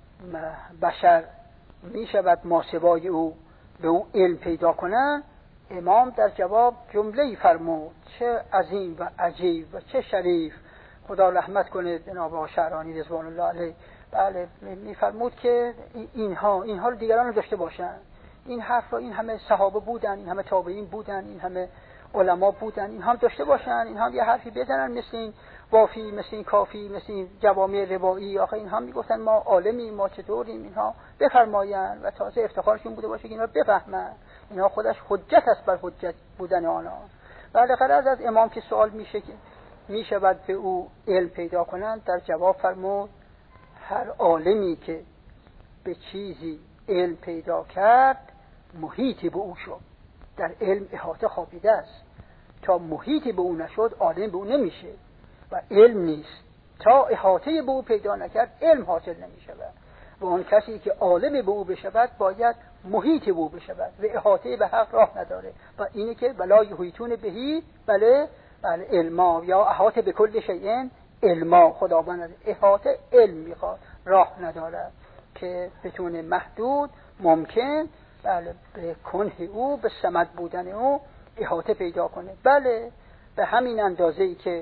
بشر می شود ماسوای او به او علم پیدا کنن؟ امام در جواب جمله‌ای فرمود چه عظیم و عجیب و چه شریف، خدا رحمت کنه جناب شعرانی رضوان الله علیه. بله، میفرمود که اینها اینها رو دیگران رو داشته باشن. این حرف رو این همه صحابه بودن، این همه تابعین بودن، این همه علما بودن، اینها هم داشته باشن، اینها هم یه حرفی بزنن مثل این وافی، مثل این کافی، مثل این جوامع روایی. آخه اینها میگفتن ما عالمیم، ما چطوریم، اینها بفرمایند و تازه افتخارشون بوده باشه که اینا بفهمن. اینها خودش حجت است بر حجت بودن آنها. بعد غرض از امام که سوال میشه که میشود به او علم پیدا کنند، در جواب فرمود هر عالمی که به چیزی علم پیدا کرد محیطی به او شد. در علم احاطه خوابیده است، تا محیطی به او نشد عالم به او نمیشه و علم نیست. تا احاطه به او پیدا نکرد علم حاصل نمیشود و اون کسی که عالم به او بشود باید محیط به او بشود و احاطه به حق راه نداره و اینه که بلا یحیطون بهی بله بله علما یا احاطه به کل شیء علما. خداوند احاطه علم میخواد، راه نداره که بتونه محدود ممکن بله به کنه او، به صمد بودن او احاطه پیدا کنه. بله به همین اندازه‌ای که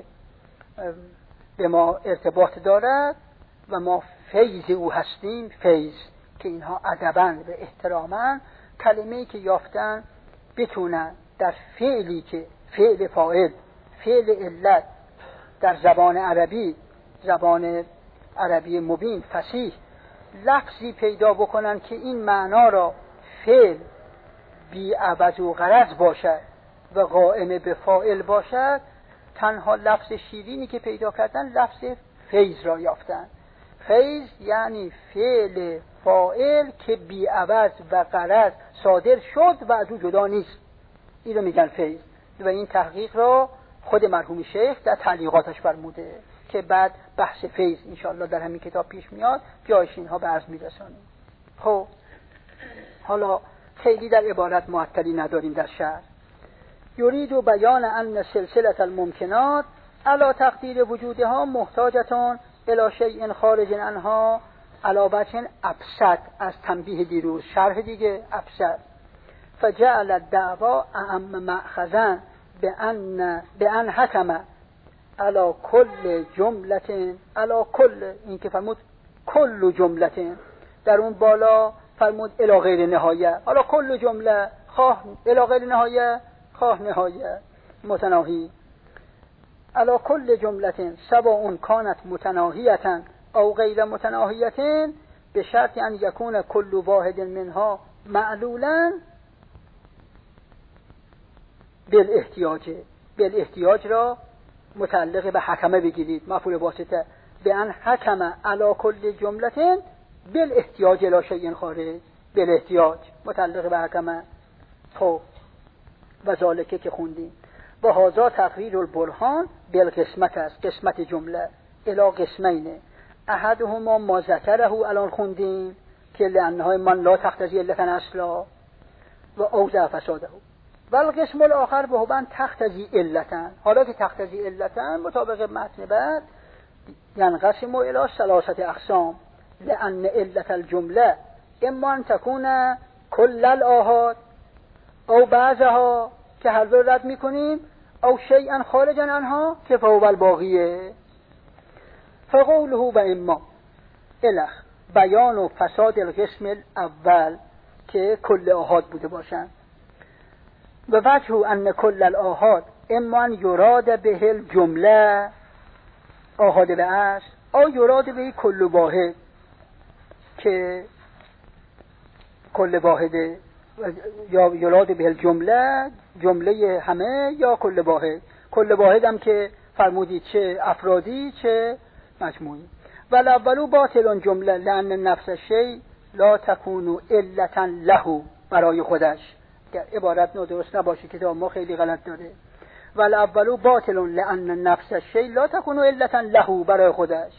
به ما ارتباط دارد و ما فیض او هستیم، فیض که اینها ادباً و احتراماً کلمه‌ای که یافتن بتونن در فعلی که فعل فاعل، فعل علت در زبان عربی، زبان عربی مبین فصیح، لفظی پیدا بکنن که این معنا را فعل بی عوض و غرض باشد و قائم به فاعل باشد. تنها لفظ شیرینی که پیدا کردن لفظ فیض را یافتن. فیض یعنی فعل فاعل که بی عوض و غرض صادر شد و از او جدا نیست، این رو میگن فیض. و این تحقیق را خود مرحوم شیخ در تعلیقاتش فرموده که بعد بحث فیض انشاءالله در همین کتاب پیش میاد، جایش اینها به عرض میرسانیم. خب حالا خیلی در عبارت معطلی نداریم در شعر. یرید و بیان ان سلسله الممکنات علی تقدیر وجودها محتاجتان الی شیء خارج عنها علی وجه ابسط، از تنبیه دیروز شرح دیگه ابسط. فجعل الدعوا اعم مأخذا بان بان حکم علی کل جمله، علی کل، این که فرمود کل جمله، در اون بالا فرمود الی غیر نهایه، حالا کل جمله خواه الی غیر نهایه خواه نهایه متناهی، علی کل جمله سواء کانت متناهیه او غیر متناهیه به شرط ان یکون کل واحد منها معلولا بالاحتیاج. بالاحتیاج را متعلق به حکمه بگیرید، مفعول واسطه، به ان حکم علی کل جمله بالاحتیاج الی شیء خارج. به احتیاج متعلق به حکمه تو و ذالکه که خوندیم. و هذا تقریر البرهان بالقسمت است، قسمت جمله الی قسمینه. احدهما ما ذکره الان خوندیم که لانهای من لا تقتضی علتا اصلا و اوضع فساده و القسم الاخر به من تقتضی علتا. حالا که تقتضی علتا مطابق متن بعد ینقسم الی ثلاثه اقسام لان علت الجمله اما ان تكون کل الاحاد او بعضها که هر دو رد میکنیم او شیئا خارجا عنها که فهو الباقیه. فقوله و اما الخ بیان و فساد القسم الاول که کل آحاد بوده باشند و وجه ان کل الاحاد اما ان یراد به الجمله آحاد به اصل او یراد به کل واحد که کل واحده یا یراد به الجمله جمله همه یا کل واحد. کل واحد هم که فرمودید چه افرادی چه مجموعی. و الاولو باطل جمله لان نفس شیء لا تكون علتا له برای خودش. عبارت نو درست نباشه کتاب ما خیلی غلط داره. و الاولو باطل لان نفس شیء لا تكون علتا له برای خودش.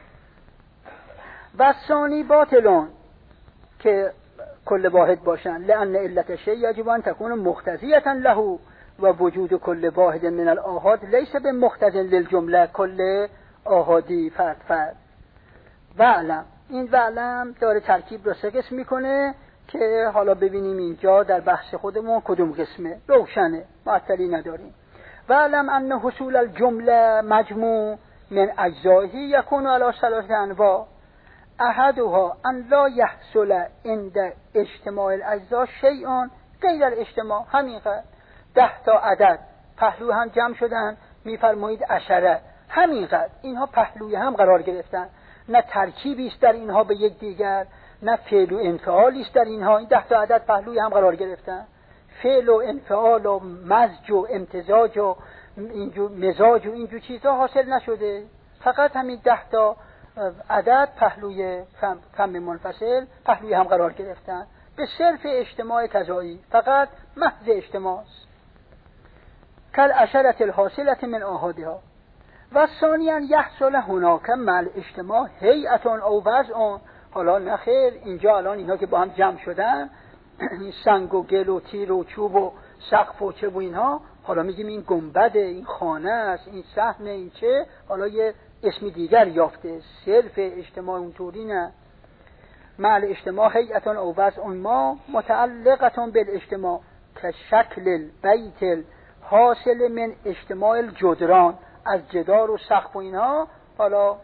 و ثانی باطلون که کل واحد باشن لان علت شیء یجب ان تكون مقتضیه له و وجود کل واحد من الاحاد لیس بمقتضی للجمله کل آحادی فرد فرد. وعلم این وعلم داره ترکیب رو سه قسم میکنه که حالا ببینیم اینجا در بحث خودمون کدوم قسمه. روشنه معطلی نداریم. وعلم ان حصول الجمله مجموع من اجزائه یکون علی ثلاثه انواع احدها ان لا يحصل عند اجتماع الاجزاء شیء غیر الاجتماع. همینقدر ده تا عدد پهلو هم جمع شدن میفرمایید عشره، همینقدر اینها پهلوی هم قرار گرفتن، نه ترکیبی است در اینها به یک دیگر نه فعل و انفعالی است در اینها. این ده تا عدد پهلوی هم قرار گرفتن، فعل و انفعال و مزج و امتزاج و اینجور مزاج و اینجور چیزها حاصل نشده. فقط همین ده تا عدد پهلوی کم منفصل پهلوی هم قرار گرفتن به صرف اجتماع تضاعی، فقط محض اجتماع است. کل عشرت الحاصلت من آحادها. و ثانیاً یحصل هناک مع اجتماع هیئت او وضع. حالا نخیر اینجا الان اینها که با هم جمع شدن این سنگ و گل و تیر و چوب و سقف و چه و اینها، حالا میگیم این گنبده، این خانه است، این صحنه، این چه، حالا یه اسم دیگر یافته. صرف اجتماع اونطوری نه. مع اجتماع هیئت او وضع ما متعلقه بالاجتماع که شکل البیت حاصل من اجتماع الجدران از جدار و سقف و اینها. حالا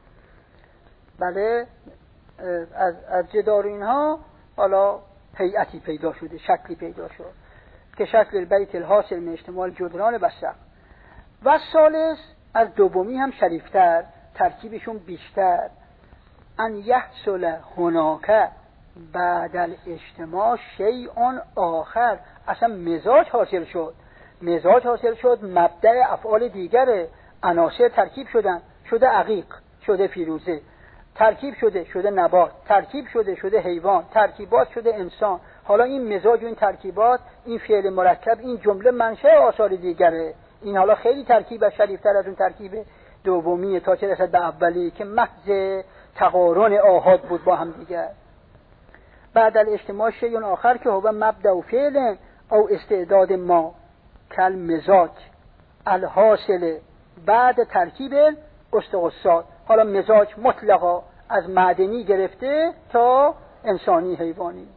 بله از از جدار و اینها حالا هیئتی پیدا شده، شکلی پیدا شد که شکل البیت الحاصل من اجتماع الجدران و سقف. و ثالث از دومی هم شریفتر، ترکیبشون بیشتر، ان یحصل هناک بعد الاجتماع شیء آخر. اصلا مزاج حاصل شد، مزاج حاصل شد مبدأ افعال دیگره، عناصر ترکیب شدن، شده عقیق، شده فیروزه، ترکیب شده شده نبات، ترکیب شده شده حیوان، ترکیبات شده انسان. حالا این مزاج و این ترکیبات، این فعل مرکب، این جمله منشأ آثار دیگره. این حالا خیلی ترکیب شریفتر از اون ترکیب دومی تا چه رسد به اولی که محض تقارن آحاد بود با هم دیگر. بعد الاجتماع شیء آخر که هو مبدأ فعل او استعداد ما کل مزاج الحاصل بعد ترکیب استقصاد. حالا مزاج مطلقا از معدنی گرفته تا انسانی حیوانی.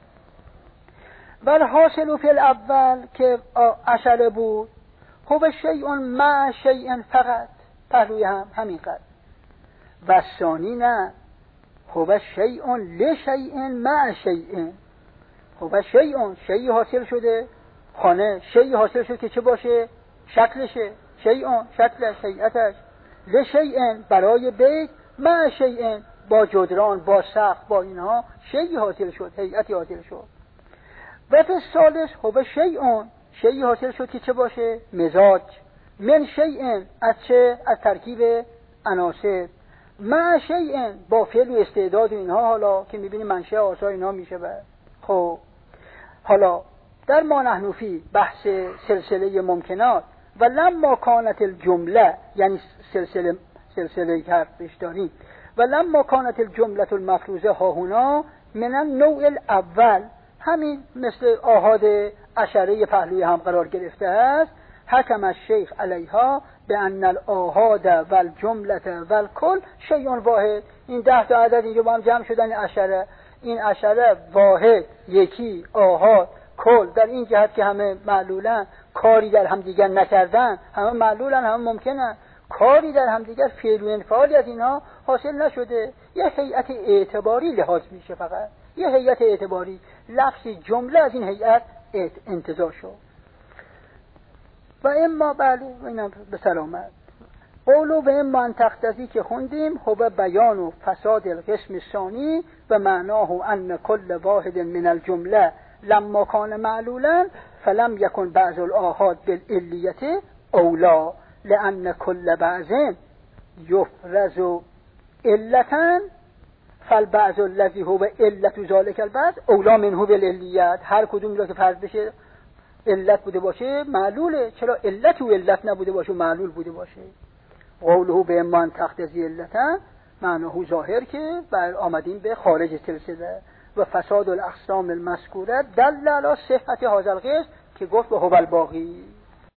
ولی حاصل فی الاول که عشره بود هو شیء مع شیء فقط، پهلوی هم همینقدر. و ثانی نه، هو شیء لشیء مع شیء. هو شیء شیء حاصل شده، خانه شیء حاصل شده که چه باشه؟ شکلشه، شیء شکلش، هیئتش. لشیء برای بیت، مع شیء با جدران، با سقف، با اینها شیء حاصل شد، هیئتی حاصل شد. و فی الثالث هو شیء شیء حاصل شد که چه باشه؟ مزاج. من شیء از چه؟ از ترکیب عناصر. مع شیء با فعل و استعداد و اینها، حالا که میبینی منشأ آثار اینها میشه. بعد خب حالا در ما نحن فی بحث سلسله ممکنات و لما کانت الجمله، یعنی سلسله سلسله که حرفش داریم، و لما کانت الجمله المفروضه ها هنا من النوع الاول، همین مثل آحاد عشره پهلوی هم قرار گرفته است، حکم الشیخ علیها به ان الاحاد و الجمله و الکل شیء واحد. این ده تا عدد اینجا با هم جمع شدن عشره، این عشره واحد، یکی، آحاد، کل، در این جهت که همه معلولن، کاری در هم دیگر نکردن، همه معلولن، همه ممکنن، کاری در هم دیگر فعل و انفعالی از اینها حاصل نشده. یه هیئت اعتباری لحاظ میشه، فقط یه هیئت اعتباری، لفظ جمله از این هیئت انتزاع شد. و اما بله و اینم به سلامت قولو و اما ان تقتضی که خوندیم هو بیان و فساد القسم ثانی و معناه ان کل واحد من الجمله لما کان معلولا فلم یکن بعض الآحاد بالعلیت اولا لان کل بعض یفرز علتا فالبعض الذی هو علت ذلك البعض اولا منه بالعلیت. هر کدوم را که فرض بشه علت بوده باشه معلوله، چرا علت و علت نبوده باشه و معلول بوده باشه. قوله به امان تقتضی علتا معناه ظاهر که بر آمدیم به خارج سلسله و فساد الاقسام المذکوره دل علی صحت هذا القسم که گفت به هو الباقی.